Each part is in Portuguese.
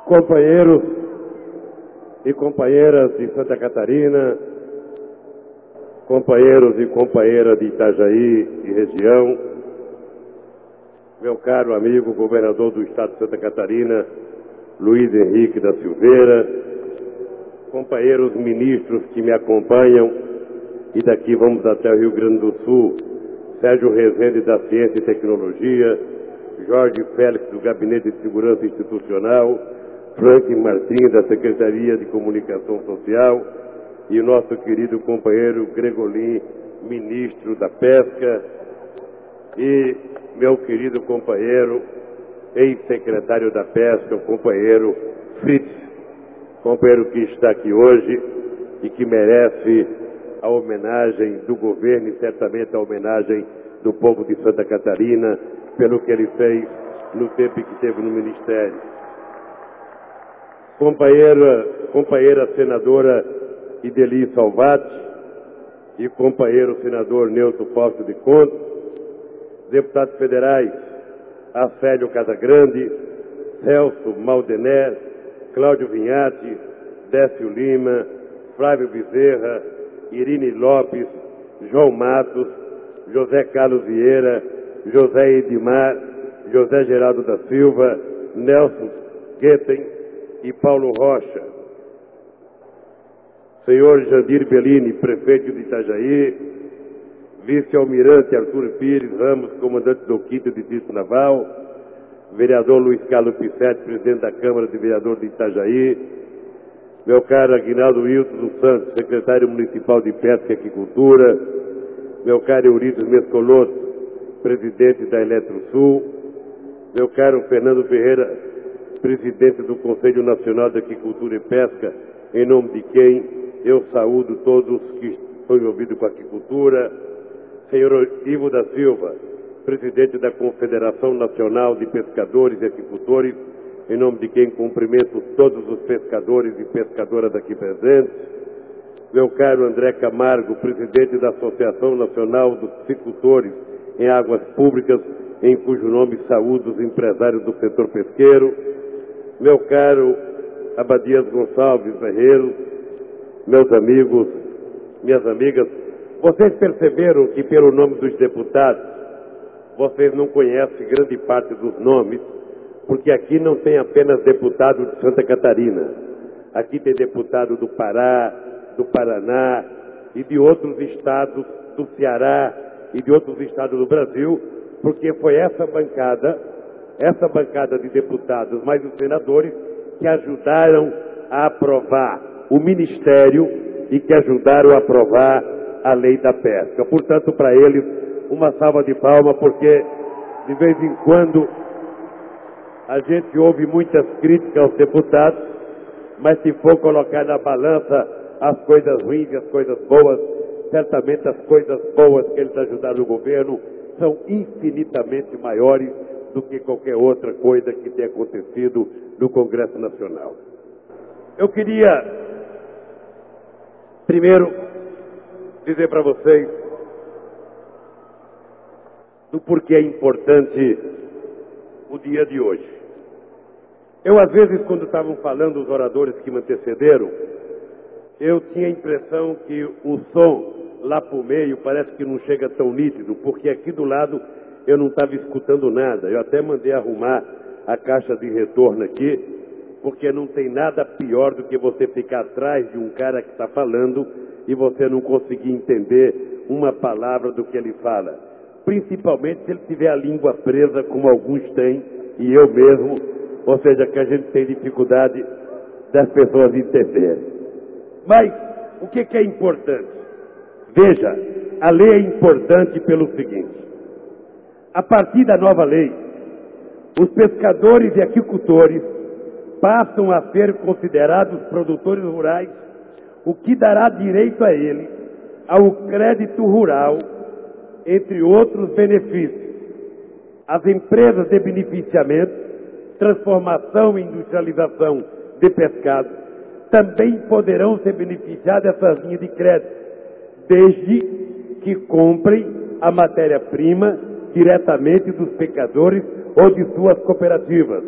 Companheiros e companheiras de Santa Catarina, companheiros e companheiras de Itajaí e região, meu caro amigo governador do estado de Santa Catarina, Luiz Henrique da Silveira, companheiros ministros que me acompanham, e daqui vamos até o Rio Grande do Sul, Sérgio Rezende da Ciência e Tecnologia, Jorge Félix do Gabinete de Segurança Institucional, Frank Martins da Secretaria de Comunicação Social e o nosso querido companheiro Gregolin, ministro da Pesca, e meu querido companheiro, ex-secretário da Pesca, o companheiro Fritz, companheiro que está aqui hoje e que merece a homenagem do governo e certamente a homenagem do povo de Santa Catarina pelo que ele fez no tempo que esteve no Ministério. Companheira senadora Ideli Salvati e companheiro senador Neuto Fausto de Conto, deputados federais Acélio Casagrande, Celso Maldener, Cláudio Vinhati, Décio Lima, Flávio Bezerra, Irine Lopes, João Matos, José Carlos Vieira, José Edmar, José Geraldo da Silva, Nelson Guetem e Paulo Rocha, senhor Jandir Bellini, prefeito de Itajaí, vice-almirante Arthur Pires Ramos, comandante do 5º Distrito Naval, vereador Luiz Carlos Pissetti, presidente da Câmara de Vereadores de Itajaí, meu caro Aguinaldo Wilson dos Santos, secretário municipal de Pesca e Aquicultura, meu caro Euridice Mescoloto, presidente da Eletrosul, meu caro Fernando Ferreira, presidente do Conselho Nacional de Aquicultura e Pesca, em nome de quem eu saúdo todos que estão envolvidos com a aquicultura, senhor Ivo da Silva, presidente da Confederação Nacional de Pescadores e Aquicultores, em nome de quem cumprimento todos os pescadores e pescadoras aqui presentes, meu caro André Camargo, presidente da Associação Nacional dos Piscicultores em Águas Públicas, em cujo nome saúdo os empresários do setor pesqueiro, meu caro Abadias Gonçalves Ferreiro, meus amigos, minhas amigas, vocês perceberam que pelo nome dos deputados, vocês não conhecem grande parte dos nomes, porque aqui não tem apenas deputado de Santa Catarina, aqui tem deputado do Pará, do Paraná e de outros estados, do Ceará e de outros estados do Brasil, porque foi essa bancada de deputados, mais os senadores, que ajudaram a aprovar o Ministério e que ajudaram a aprovar a Lei da Pesca. Portanto, para eles, uma salva de palmas, porque de vez em quando a gente ouve muitas críticas aos deputados, mas se for colocar na balança as coisas ruins e as coisas boas, certamente as coisas boas que eles ajudaram o governo são infinitamente maiores do que qualquer outra coisa que tenha acontecido no Congresso Nacional. Eu queria, primeiro, dizer para vocês do porquê é importante o dia de hoje. Eu, às vezes, quando estavam falando os oradores que me antecederam, eu tinha a impressão que o som lá para o meio parece que não chega tão nítido, porque aqui do lado eu não estava escutando nada. Eu até mandei arrumar a caixa de retorno aqui, porque não tem nada pior do que você ficar atrás de um cara que está falando e você não conseguir entender uma palavra do que ele fala. Principalmente se ele tiver a língua presa, como alguns têm, e eu mesmo, ou seja, que a gente tem dificuldade das pessoas entenderem. Mas o que é importante? Veja, a lei é importante pelo seguinte: a partir da nova lei, os pescadores e aquicultores passam a ser considerados produtores rurais, o que dará direito a eles ao crédito rural, entre outros benefícios. As empresas de beneficiamento, transformação e industrialização de pescado também poderão se beneficiar dessas linhas de crédito, desde que comprem a matéria-prima diretamente dos pescadores ou de suas cooperativas,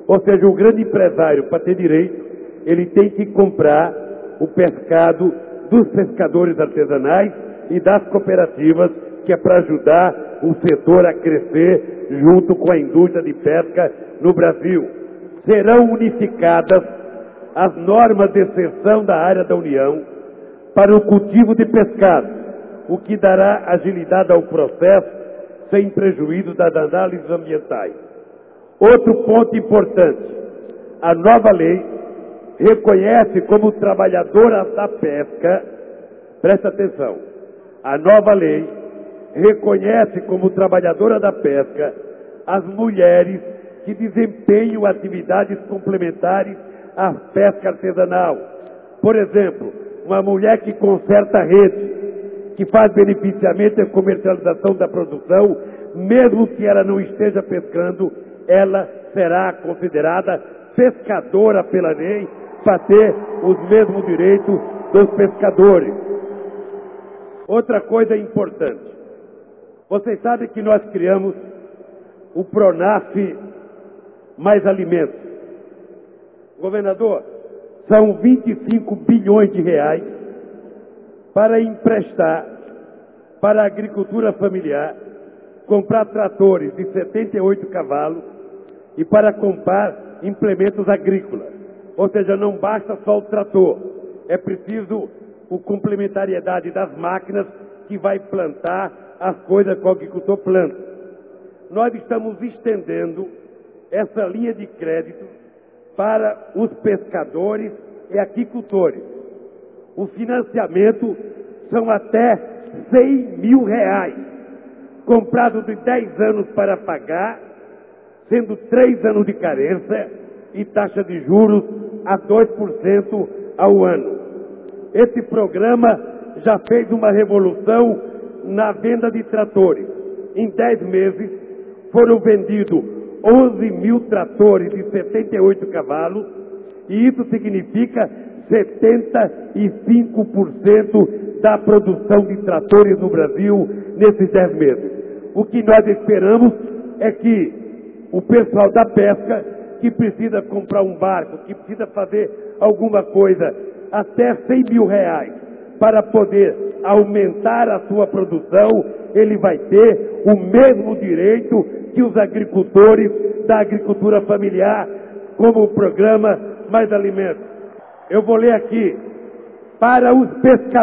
Ou seja, o grande empresário, para ter direito, ele tem que comprar o pescado dos pescadores artesanais e das cooperativas, que é para ajudar o setor a crescer junto com a indústria de pesca no Brasil. Serão unificadas as normas de exceção da área da União para o cultivo de pescado, o que dará agilidade ao processo sem prejuízo das análises ambientais. Outro ponto importante, a nova lei reconhece como trabalhadora da pesca, presta atenção, a nova lei reconhece como trabalhadora da pesca as mulheres que desempenham atividades complementares à pesca artesanal. Por exemplo, uma mulher que conserta a rede, que faz beneficiamento e comercialização da produção, mesmo que ela não esteja pescando, ela será considerada pescadora pela lei para ter os mesmos direitos dos pescadores. Outra coisa importante, vocês sabem que nós criamos o Pronaf Mais Alimentos. Governador, são 25 bilhões de reais para emprestar para a agricultura familiar, comprar tratores de 78 cavalos e para comprar implementos agrícolas. Ou seja, não basta só o trator, é preciso a complementariedade das máquinas que vai plantar as coisas que o agricultor planta. Nós estamos estendendo essa linha de crédito para os pescadores e aquicultores. O financiamento são até 100 mil reais, comprado de 10 anos para pagar, sendo 3 anos de carência e taxa de juros a 2% ao ano. Esse programa já fez uma revolução na venda de tratores. Em 10 meses foram vendidos 11 mil tratores de 78 cavalos, e isso significa 75% da produção de tratores no Brasil nesses 10 meses. O que nós esperamos é que o pessoal da pesca, que precisa comprar um barco, que precisa fazer alguma coisa, até 100 mil reais, para poder aumentar a sua produção, ele vai ter o mesmo direito que os agricultores da agricultura familiar, como o programa Mais Alimentos. Eu vou ler aqui, para os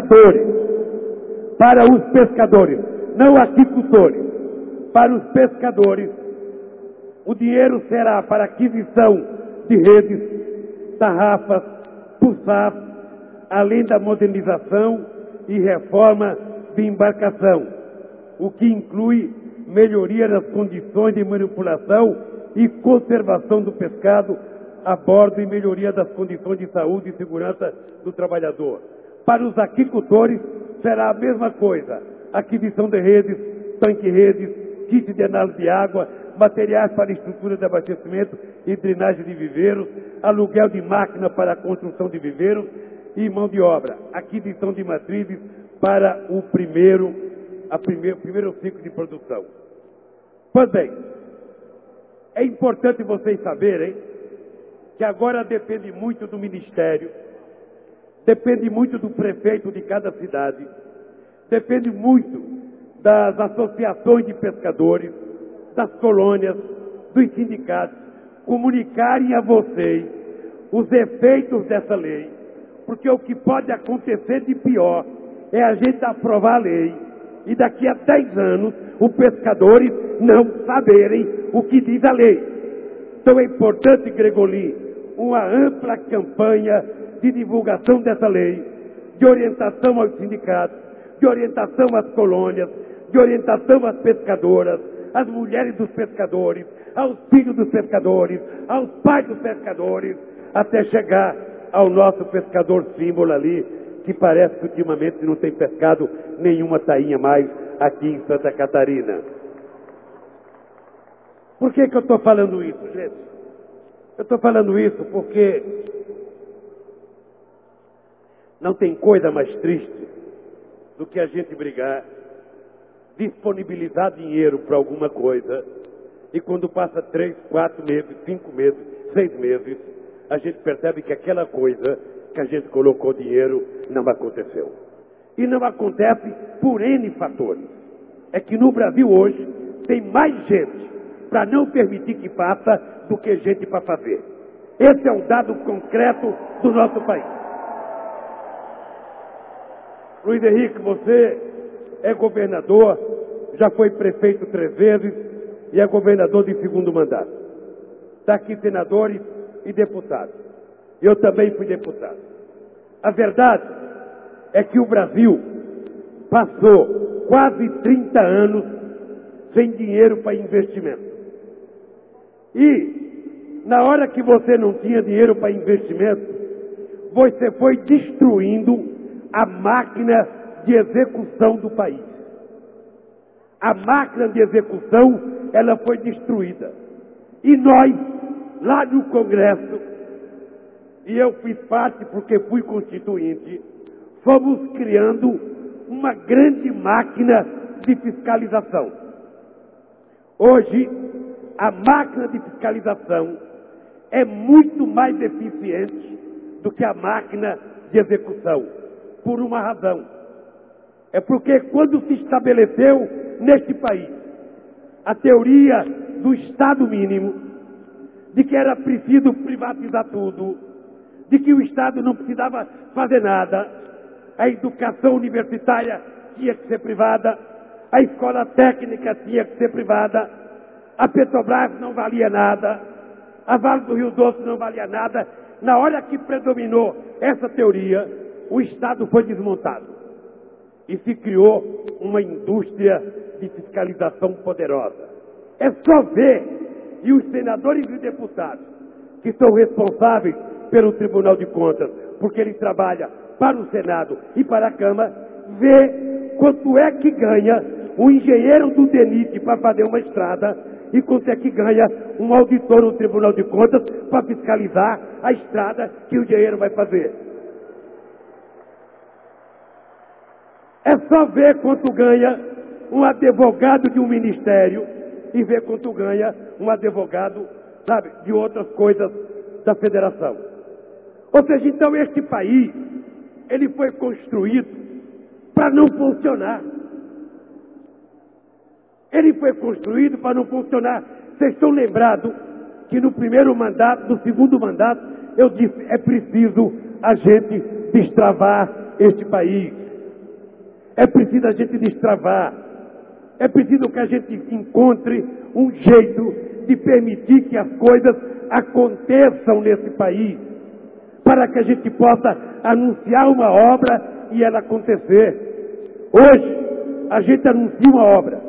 pescadores, não aquicultores, para os pescadores, o dinheiro será para aquisição de redes, tarrafas, puçás, além da modernização e reforma de embarcação, o que inclui melhoria das condições de manipulação e conservação do pescado a bordo e melhoria das condições de saúde e segurança do trabalhador. Para os aquicultores será a mesma coisa, aquisição de redes, tanque-redes, kit de análise de água, materiais para estrutura de abastecimento e drenagem de viveiros, aluguel de máquina para a construção de viveiros e mão de obra, aquisição de matrizes para o primeiro ciclo de produção. Pois bem, é importante vocês saberem que agora depende muito do Ministério, depende muito do prefeito de cada cidade, depende muito das associações de pescadores, das colônias, dos sindicatos, comunicarem a vocês os efeitos dessa lei, porque o que pode acontecer de pior é a gente aprovar a lei e daqui a 10 anos os pescadores não saberem o que diz a lei. Então é importante, Gregolin, uma ampla campanha de divulgação dessa lei, de orientação aos sindicatos, de orientação às colônias, de orientação às pescadoras, às mulheres dos pescadores, aos filhos dos pescadores, aos pais dos pescadores, até chegar ao nosso pescador símbolo ali, que parece que ultimamente não tem pescado nenhuma tainha mais aqui em Santa Catarina. Por que eu estou falando isso, gente? Eu estou falando isso porque não tem coisa mais triste do que a gente brigar, disponibilizar dinheiro para alguma coisa, e quando passa 3, 4 meses, 5 meses, 6 meses, a gente percebe que aquela coisa que a gente colocou dinheiro não aconteceu. E não acontece por N fatores. É que no Brasil hoje tem mais gente para não permitir que faça do que gente para fazer. Esse é um dado concreto do nosso país. Luiz Henrique, você é governador, já foi prefeito 3 vezes e é governador de 2º mandato. Está aqui senadores e deputados. Eu também fui deputado. A verdade é que o Brasil passou quase 30 anos sem dinheiro para investimento. E, na hora que você não tinha dinheiro para investimento, você foi destruindo a máquina de execução do país. A máquina de execução, ela foi destruída. E nós, lá no Congresso, e eu fiz parte porque fui constituinte, fomos criando uma grande máquina de fiscalização. Hoje, a máquina de fiscalização é muito mais eficiente do que a máquina de execução, por uma razão. É porque quando se estabeleceu neste país a teoria do Estado mínimo, de que era preciso privatizar tudo, de que o Estado não precisava fazer nada, a educação universitária tinha que ser privada, a escola técnica tinha que ser privada, a Petrobras não valia nada, a Vale do Rio Doce não valia nada. Na hora que predominou essa teoria, o Estado foi desmontado e se criou uma indústria de fiscalização poderosa. É só ver, e os senadores e deputados que são responsáveis pelo Tribunal de Contas, porque ele trabalha para o Senado e para a Câmara, vê quanto é que ganha o engenheiro do DENIT para fazer uma estrada e quanto é que ganha um auditor no Tribunal de Contas para fiscalizar a estrada que o engenheiro vai fazer. É só ver quanto ganha um advogado de um ministério e ver quanto ganha um advogado, sabe, de outras coisas da federação. Ou seja, então este país, ele foi construído para não funcionar. Ele foi construído para não funcionar. Vocês estão lembrados que no primeiro mandato, no segundo mandato, eu disse, é preciso a gente destravar este país. É preciso a gente destravar. É preciso que a gente encontre um jeito de permitir que as coisas aconteçam nesse país, para que a gente possa anunciar uma obra e ela acontecer. Hoje, a gente anuncia uma obra.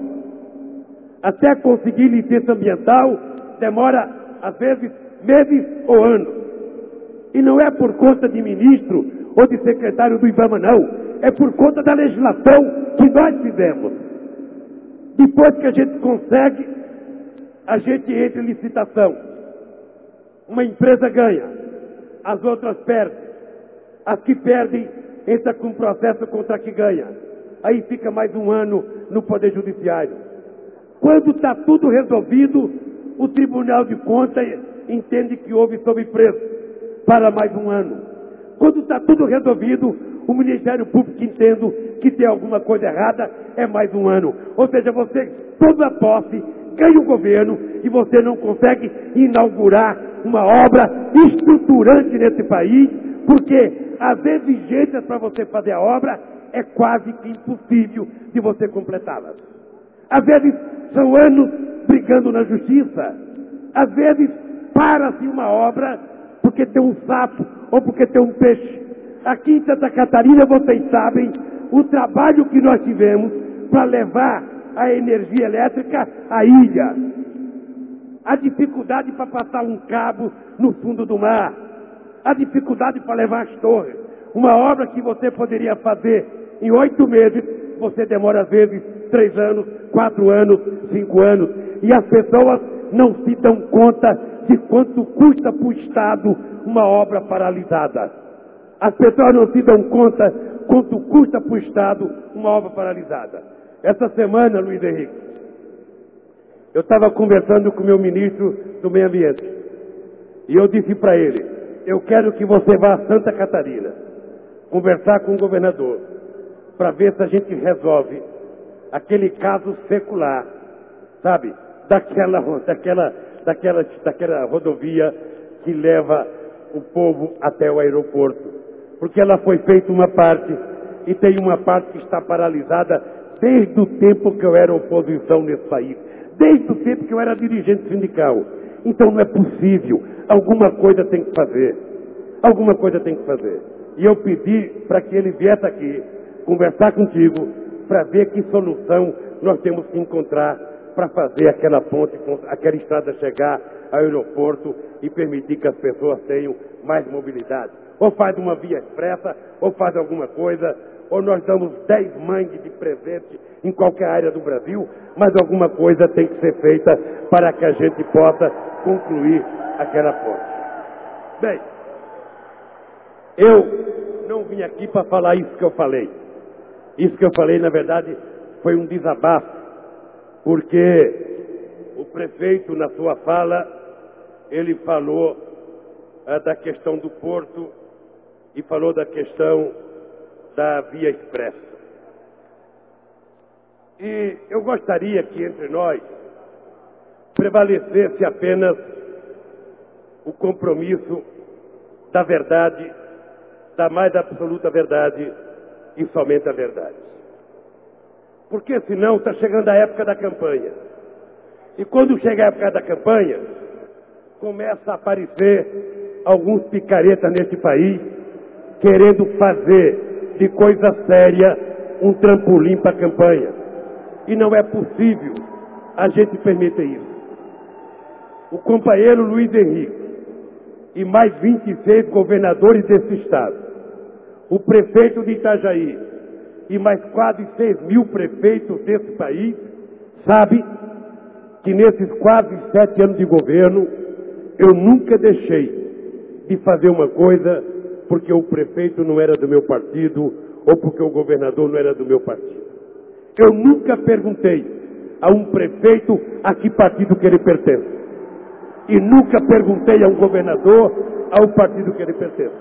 Até conseguir licença ambiental, demora, às vezes, meses ou anos. E não é por conta de ministro ou de secretário do IBAMA, não. É por conta da legislação que nós fizemos. Depois que a gente consegue, a gente entra em licitação. Uma empresa ganha, as outras perdem. As que perdem, entra com processo contra a que ganha. Aí fica mais um ano no Poder Judiciário. Quando está tudo resolvido, o Tribunal de Contas entende que houve sobrepreço para mais um ano. Quando está tudo resolvido, o Ministério Público entende que tem alguma coisa errada, é mais um ano. Ou seja, você toma posse, ganha o governo e você não consegue inaugurar uma obra estruturante nesse país, porque as exigências para você fazer a obra é quase que impossível de você completá-las. Às vezes são anos brigando na justiça. Às vezes para-se uma obra porque tem um sapo ou porque tem um peixe. Aqui em Santa Catarina, vocês sabem o trabalho que nós tivemos para levar a energia elétrica à ilha. A dificuldade para passar um cabo no fundo do mar. A dificuldade para levar as torres. Uma obra que você poderia fazer em 8 meses, você demora às vezes 3 anos, 4 anos, 5 anos. E as pessoas não se dão conta de quanto custa para o Estado uma obra paralisada. As pessoas não se dão conta quanto custa para o Estado uma obra paralisada. Essa semana, Luiz Henrique, eu estava conversando com o meu ministro do Meio Ambiente. E eu disse para ele, eu quero que você vá a Santa Catarina, conversar com o governador, para ver se a gente resolve aquele caso secular, sabe? Daquela rodovia que leva o povo até o aeroporto. Porque ela foi feita uma parte e tem uma parte que está paralisada desde o tempo que eu era oposição nesse país, desde o tempo que eu era dirigente sindical. Então não é possível, alguma coisa tem que fazer, alguma coisa tem que fazer. E eu pedi para que ele viesse aqui conversar contigo para ver que solução nós temos que encontrar para fazer aquela ponte, aquela estrada chegar ao aeroporto e permitir que as pessoas tenham mais mobilidade. Ou faz uma via expressa, ou faz alguma coisa, ou nós damos 10 mangues de presente em qualquer área do Brasil, mas alguma coisa tem que ser feita para que a gente possa concluir aquela ponte. Bem, eu não vim aqui para falar isso que eu falei. Isso que eu falei, na verdade, foi um desabafo, porque o prefeito, na sua fala, ele falou da questão do porto e falou da questão da via expressa. E eu gostaria que entre nós prevalecesse apenas o compromisso da verdade, da mais absoluta verdade e somente a verdade. Porque senão está chegando a época da campanha. E quando chega a época da campanha, começa a aparecer alguns picaretas neste país querendo fazer de coisa séria um trampolim para a campanha. E não é possível a gente permitir isso. O companheiro Luiz Henrique e mais 26 governadores desse estado, o prefeito de Itajaí e mais quase 6 mil prefeitos desse país, sabe que nesses quase 7 anos de governo eu nunca deixei de fazer uma coisa porque o prefeito não era do meu partido ou porque o governador não era do meu partido. Eu nunca perguntei a um prefeito a que partido que ele pertence. E nunca perguntei a um governador ao partido que ele pertence.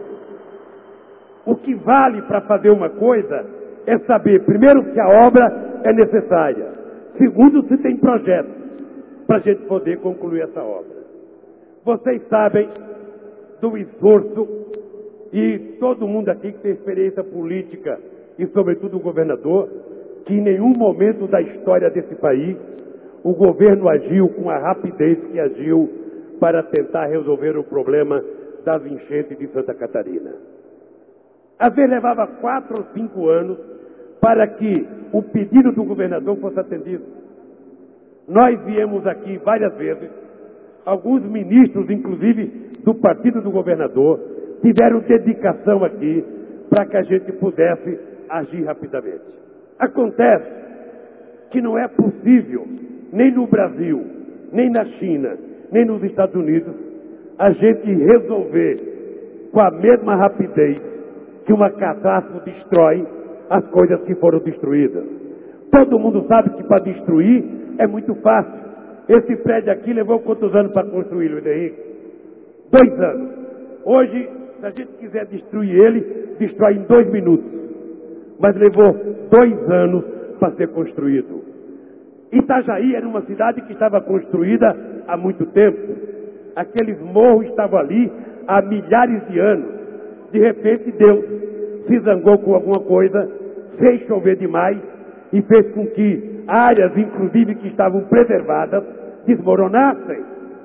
O que vale para fazer uma coisa é saber, primeiro, se a obra é necessária. Segundo, se tem projeto para a gente poder concluir essa obra. Vocês sabem do esforço e todo mundo aqui que tem experiência política e sobretudo o governador, que em nenhum momento da história desse país o governo agiu com a rapidez que agiu para tentar resolver o problema das enchentes de Santa Catarina. Às vezes levava 4 ou 5 anos para que o pedido do governador fosse atendido. Nós viemos aqui várias vezes, alguns ministros, inclusive do partido do governador, tiveram dedicação aqui para que a gente pudesse agir rapidamente. Acontece que não é possível, nem no Brasil, nem na China, nem nos Estados Unidos, a gente resolver com a mesma rapidez que uma catástrofe destrói as coisas que foram destruídas. Todo mundo sabe que para destruir é muito fácil. Esse prédio aqui levou quantos anos para construir, Luiz Henrique? 2 anos. Hoje, se a gente quiser destruir ele, destrói em 2 minutos. Mas levou 2 anos para ser construído. Itajaí era uma cidade que estava construída há muito tempo. Aqueles morros estavam ali há milhares de anos. De repente Deus se zangou com alguma coisa, fez chover demais e fez com que áreas, inclusive que estavam preservadas, desmoronassem.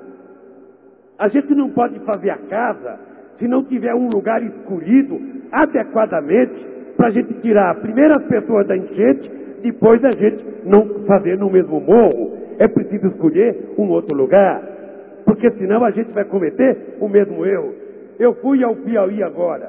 A gente não pode fazer a casa se não tiver um lugar escolhido adequadamente para a gente tirar primeiro as pessoas da enchente, depois a gente não fazer no mesmo morro. É preciso escolher um outro lugar, porque senão a gente vai cometer o mesmo erro. Eu fui ao Piauí agora.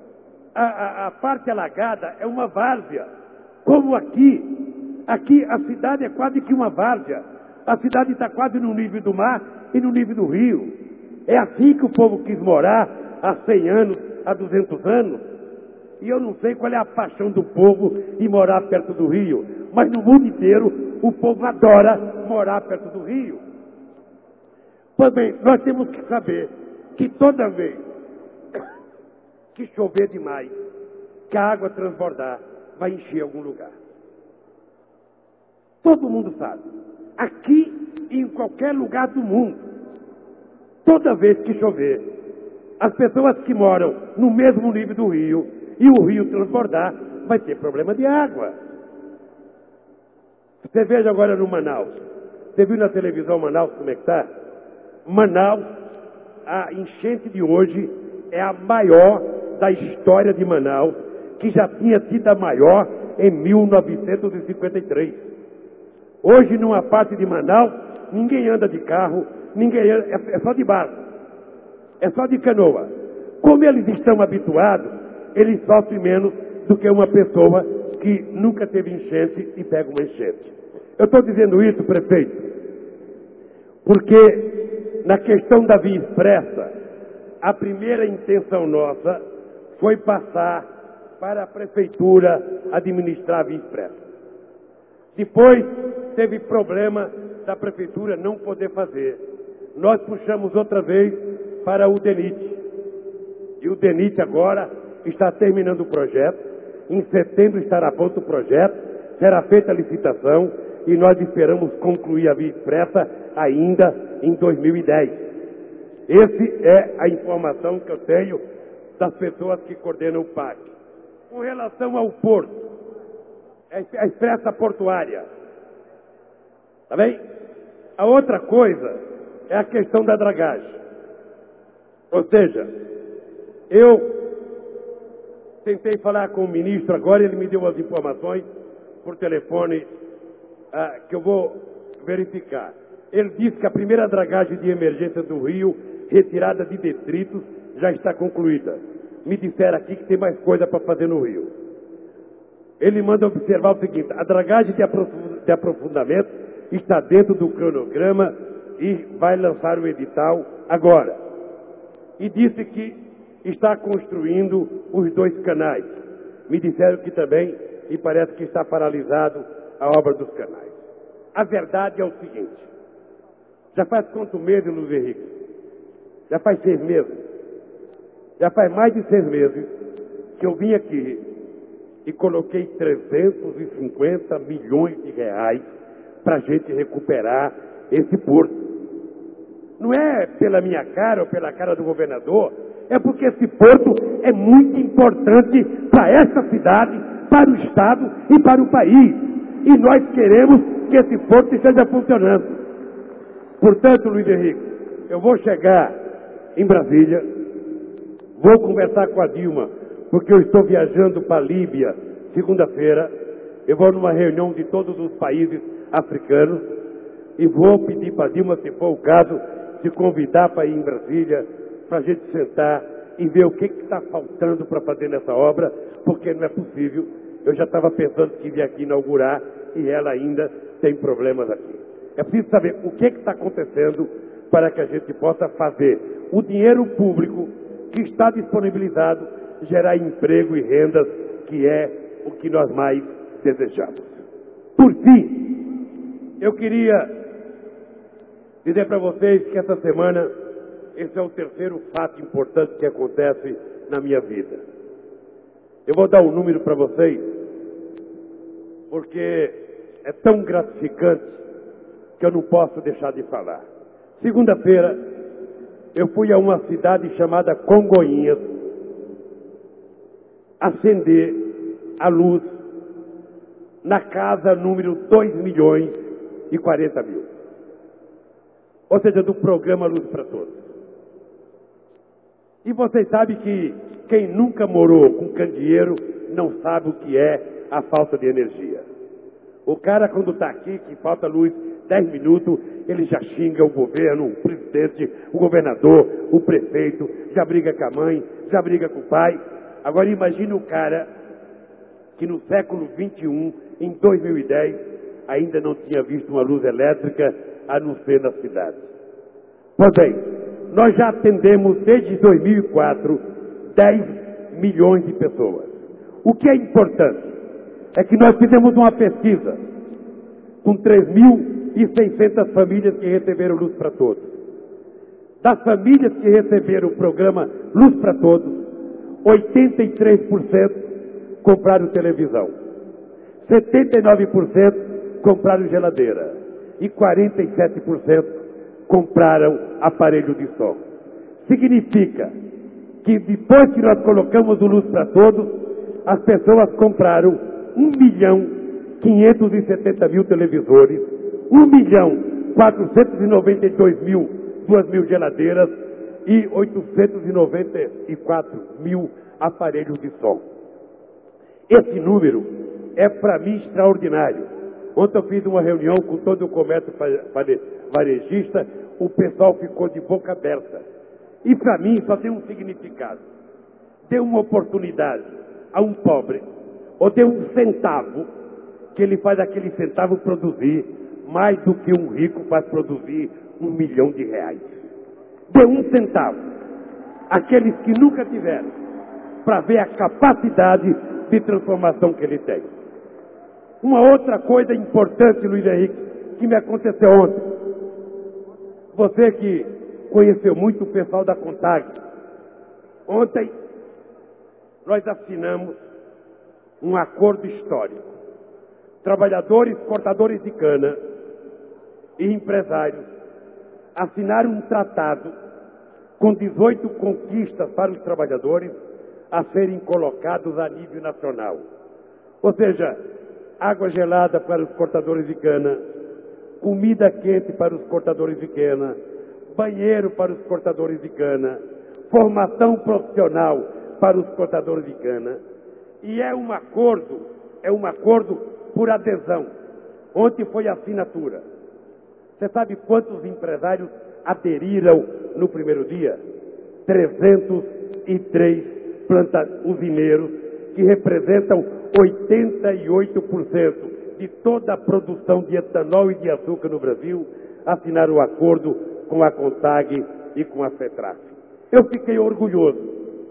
A parte alagada é uma várzea. Como aqui a cidade é quase que uma várzea. A cidade está quase no nível do mar e no nível do rio. É assim que o povo quis morar há 100 anos, há 200 anos. E eu não sei qual é a paixão do povo em morar perto do rio. Mas no mundo inteiro o povo adora morar perto do rio. Pois bem, nós temos que saber que toda vez que chover demais, que a água transbordar, vai encher algum lugar. Todo mundo sabe. Aqui e em qualquer lugar do mundo, toda vez que chover, as pessoas que moram no mesmo nível do rio e o rio transbordar, vai ter problema de água. Você veja agora no Manaus. Você viu na televisão Manaus como é que está? Manaus, a enchente de hoje é a maior da história de Manaus, que já tinha sido a maior em 1953. Hoje, numa parte de Manaus, ninguém anda de carro, ninguém anda, é só de barco, é só de canoa. Como eles estão habituados, eles sofrem menos do que uma pessoa que nunca teve enchente e pega uma enchente. Eu estou dizendo isso, prefeito, porque na questão da via expressa, a primeira intenção nossa foi passar para a prefeitura administrar a via expressa. Depois teve problema da prefeitura não poder fazer. Nós puxamos outra vez para o DENIT. E o DENIT agora está terminando o projeto. Em setembro estará pronto o projeto, será feita a licitação e nós esperamos concluir a via expressa ainda em 2010. Essa é a informação que eu tenho das pessoas que coordenam o PAC. Com relação ao porto, a expressa portuária, tá bem? A outra coisa é a questão da dragagem. Ou seja, eu tentei falar com o ministro agora, ele me deu as informações por telefone que eu vou verificar. Ele disse que a primeira dragagem de emergência do Rio, retirada de detritos, já está concluída. Me disseram aqui que tem mais coisa para fazer no Rio. Ele manda observar o seguinte: a dragagem de aprofundamento está dentro do cronograma e vai lançar o edital agora. E disse que está construindo os 2 canais. Me disseram que também, e parece que está paralisado a obra dos canais. A verdade é o seguinte: já faz quanto meses, Luiz Henrique? Já faz 6 meses. Já faz mais de 6 meses que eu vim aqui e coloquei 350 milhões de reais para a gente recuperar esse porto. Não é pela minha cara ou pela cara do governador, é porque esse porto é muito importante para essa cidade, para o Estado e para o país. E nós queremos que esse porto esteja funcionando. Portanto, Luiz Henrique, eu vou chegar em Brasília, vou conversar com a Dilma, porque eu estou viajando para a Líbia segunda-feira. Eu vou numa reunião de todos os países africanos e vou pedir para a Dilma, se for o caso, se convidar para ir em Brasília, para a gente sentar e ver o que está faltando para fazer nessa obra, porque não é possível. Eu já estava pensando que ia aqui inaugurar e ela ainda tem problemas aqui. É preciso saber o que está acontecendo para que a gente possa fazer o dinheiro público que está disponibilizado gerar emprego e rendas, que é o que nós mais desejamos. Por fim, eu queria dizer para vocês que essa semana esse é o terceiro fato importante que acontece na minha vida. Eu vou dar um número para vocês, porque é tão gratificante que eu não posso deixar de falar. Segunda-feira, eu fui a uma cidade chamada Congonhas acender a luz na casa número 2.040.000. Ou seja, do programa Luz para Todos. E vocês sabem que quem nunca morou com candeeiro não sabe o que é a falta de energia. O cara, quando está aqui, que falta luz 10 minutos, ele já xinga o governo, o presidente, o governador, o prefeito, já briga com a mãe, já briga com o pai. Agora imagine o cara que no século XXI, em 2010, ainda não tinha visto uma luz elétrica, a não ser na cidade. Pois bem, nós já atendemos desde 2004 10 milhões de pessoas. O que é importante é que nós fizemos uma pesquisa com 3.600 famílias que receberam luz para todos. Das famílias que receberam o programa Luz para Todos, 83% compraram televisão, 79% compraram geladeira e 47% compraram aparelho de som. Significa que depois que nós colocamos o Luz para Todos, as pessoas compraram 1.570.000 televisores, 1.492.000, 2.000 geladeiras e 894.000 aparelhos de som. Esse número é para mim extraordinário. Ontem eu fiz uma reunião com todo o comércio varejista, o pessoal ficou de boca aberta. E para mim só tem um significado. Dê uma oportunidade a um pobre, ou dê um centavo, que ele faz aquele centavo produzir mais do que um rico faz produzir R$1 milhão. Dê um centavo àqueles que nunca tiveram, para ver a capacidade de transformação que ele tem. Uma outra coisa importante, Luiz Henrique, que me aconteceu ontem. Você que conheceu muito o pessoal da CONTAG, ontem nós assinamos um acordo histórico. Trabalhadores, cortadores de cana e empresários assinaram um tratado com 18 conquistas para os trabalhadores a serem colocados a nível nacional. Ou seja, água gelada para os cortadores de cana, comida quente para os cortadores de cana, banheiro para os cortadores de cana, formação profissional para os cortadores de cana. E é um acordo por adesão. Ontem foi a assinatura. Você sabe quantos empresários aderiram no primeiro dia? 303 usineiros, que representam 88% de toda a produção de etanol e de açúcar no Brasil, assinaram o acordo com a CONTAG e com a FETRAF. Eu fiquei orgulhoso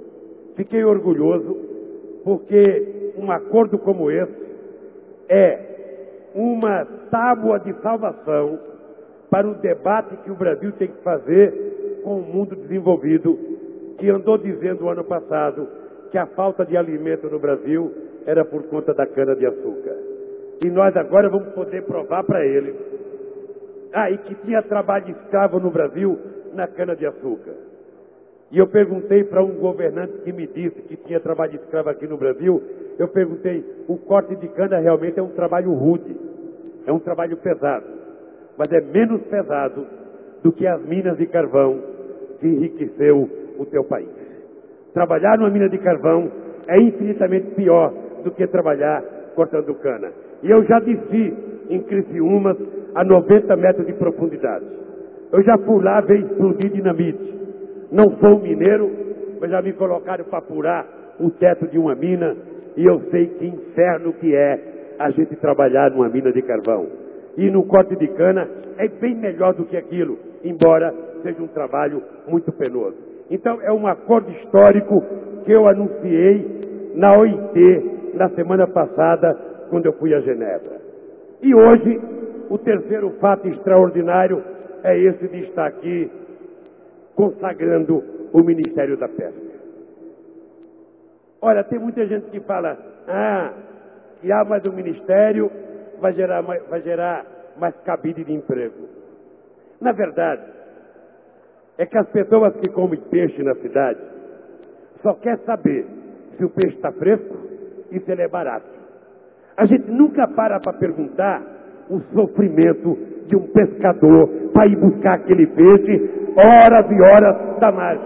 porque um acordo como esse é uma tábua de salvação para o debate que o Brasil tem que fazer com o mundo desenvolvido, que andou dizendo o ano passado que a falta de alimento no Brasil era por conta da cana-de-açúcar. E nós agora vamos poder provar para eles e que tinha trabalho escravo no Brasil na cana-de-açúcar. E eu perguntei para um governante que me disse que tinha trabalho escravo aqui no Brasil, eu perguntei, o corte de cana realmente é um trabalho rude, é um trabalho pesado, mas é menos pesado do que as minas de carvão que enriqueceu o teu país. Trabalhar numa mina de carvão é infinitamente pior do que trabalhar cortando cana. E eu já desci em Criciúma a 90 metros de profundidade. Eu já fui lá ver explodir dinamite. Não sou mineiro, mas já me colocaram para furar o teto de uma mina, e eu sei que inferno que é a gente trabalhar numa mina de carvão. E no corte de cana é bem melhor do que aquilo, embora seja um trabalho muito penoso. Então é um acordo histórico que eu anunciei na OIT na semana passada, quando eu fui a Genebra. E hoje, o terceiro fato extraordinário é esse de estar aqui consagrando o Ministério da Pesca. Olha, tem muita gente que fala, que há mais um ministério, vai gerar mais cabide de emprego. Na verdade, é que as pessoas que comem peixe na cidade só quer saber se o peixe está fresco e se ele é barato. A gente nunca para perguntar o sofrimento de um pescador para ir buscar aquele peixe horas e horas da margem.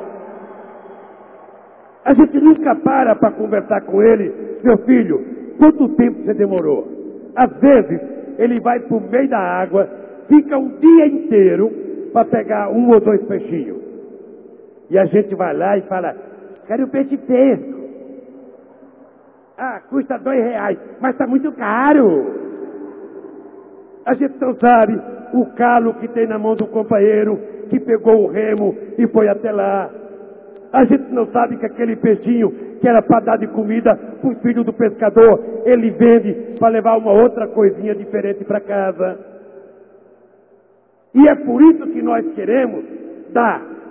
A gente nunca para conversar com ele, meu filho, quanto tempo você demorou? Às vezes, ele vai para o meio da água, fica um dia inteiro para pegar um ou dois peixinhos. E a gente vai lá e fala, quero peixe fresco. Custa R$2, mas está muito caro. A gente não sabe o calo que tem na mão do companheiro que pegou o remo e foi até lá. A gente não sabe que aquele peixinho que era para dar de comida para o filho do pescador, ele vende para levar uma outra coisinha diferente para casa. E é por isso que nós queremos dar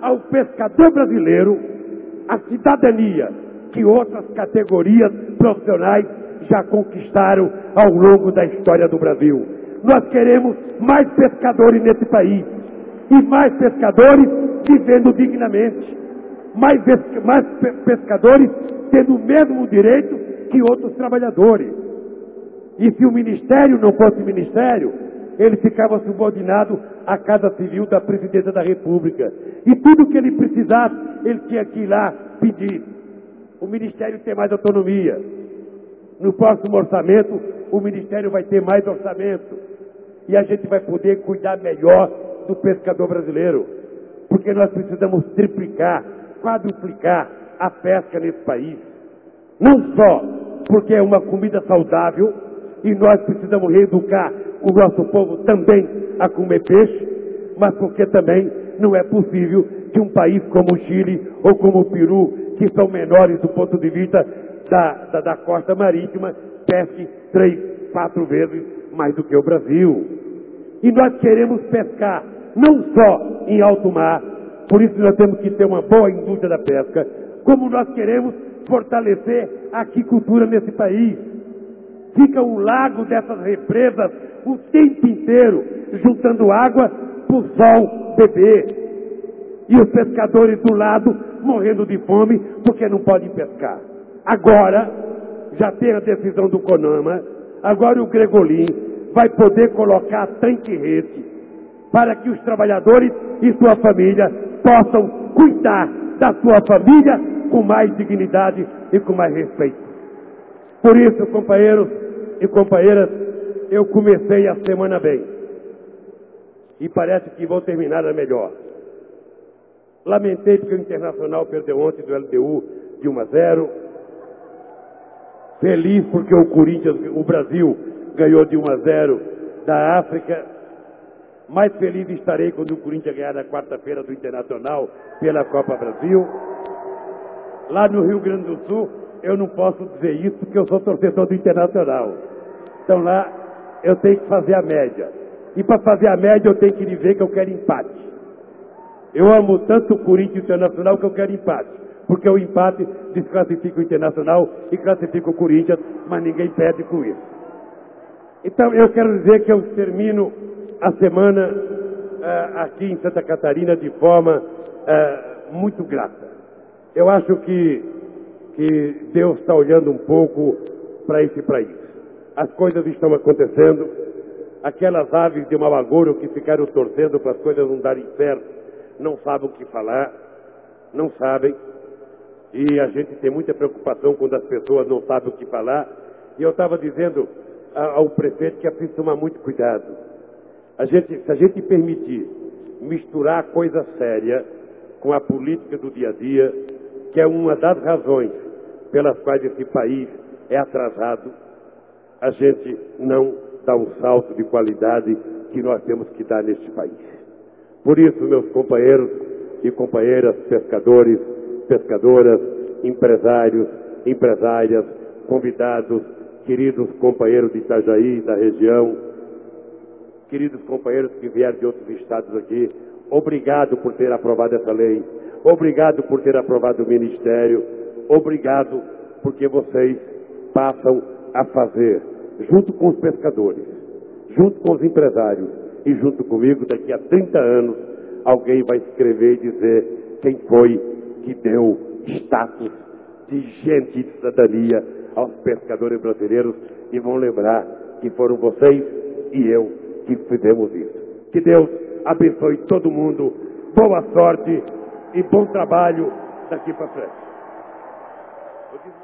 ao pescador brasileiro a cidadania que outras categorias profissionais já conquistaram ao longo da história do Brasil. Nós queremos mais pescadores nesse país e mais pescadores vivendo dignamente, mais pescadores tendo o mesmo direito que outros trabalhadores. E se o ministério não fosse ministério, ele ficava subordinado à Casa Civil da Presidência da República. E tudo que ele precisasse, ele tinha que ir lá pedir. O ministério tem mais autonomia. No próximo orçamento, o ministério vai ter mais orçamento. E a gente vai poder cuidar melhor do pescador brasileiro. Porque nós precisamos triplicar, quadruplicar a pesca nesse país. Não só porque é uma comida saudável e nós precisamos reeducar o nosso povo também a comer peixe, mas porque também não é possível que um país como o Chile ou como o Peru, que são menores do ponto de vista da costa marítima, pesque 3, 4 vezes mais do que o Brasil. E nós queremos pescar não só em alto mar, por isso nós temos que ter uma boa indústria da pesca, como nós queremos fortalecer a aquicultura nesse país. Fica o lago dessas represas o tempo inteiro, juntando água para o sol beber. E os pescadores do lado morrendo de fome porque não podem pescar. Agora, já tem a decisão do CONAMA, agora o Gregolin vai poder colocar tanque-rede para que os trabalhadores e sua família possam cuidar da sua família com mais dignidade e com mais respeito. Por isso, companheiros e companheiras, eu comecei a semana bem. E parece que vou terminar a melhor. Lamentei porque o Internacional perdeu ontem do LDU de 1-0. Feliz porque o Brasil ganhou de 1-0 da África. Mais feliz estarei quando o Corinthians ganhar na quarta-feira do Internacional pela Copa Brasil. Lá no Rio Grande do Sul, eu não posso dizer isso porque eu sou torcedor do Internacional. Então lá eu tenho que fazer a média. E para fazer a média eu tenho que dizer que eu quero empate. Eu amo tanto o Corinthians e o Internacional que eu quero empate. Porque o empate desclassifica o Internacional e classifica o Corinthians, mas ninguém perde com isso. Então eu quero dizer que eu termino a semana aqui em Santa Catarina de forma muito grata. Eu acho que Deus está olhando um pouco para esse país. As coisas estão acontecendo. Aquelas aves de mau agouro que ficaram torcendo para as coisas não darem certo, não sabem o que falar, não sabem. E a gente tem muita preocupação quando as pessoas não sabem o que falar. E eu estava dizendo ao prefeito que é preciso tomar muito cuidado. Se a gente permitir misturar a coisa séria com a política do dia a dia, que é uma das razões pelas quais esse país é atrasado, a gente não dá um salto de qualidade que nós temos que dar neste país. Por isso, meus companheiros e companheiras, pescadores, pescadoras, empresários, empresárias, convidados, queridos companheiros de Itajaí, da região, queridos companheiros que vieram de outros estados aqui, obrigado por ter aprovado essa lei, obrigado por ter aprovado o Ministério, obrigado porque vocês passam a fazer, junto com os pescadores, junto com os empresários e junto comigo, daqui a 30 anos, alguém vai escrever e dizer quem foi que deu status de gente de cidadania aos pescadores brasileiros e vão lembrar que foram vocês e eu que fizemos isso. Que Deus abençoe todo mundo, boa sorte e bom trabalho daqui para frente.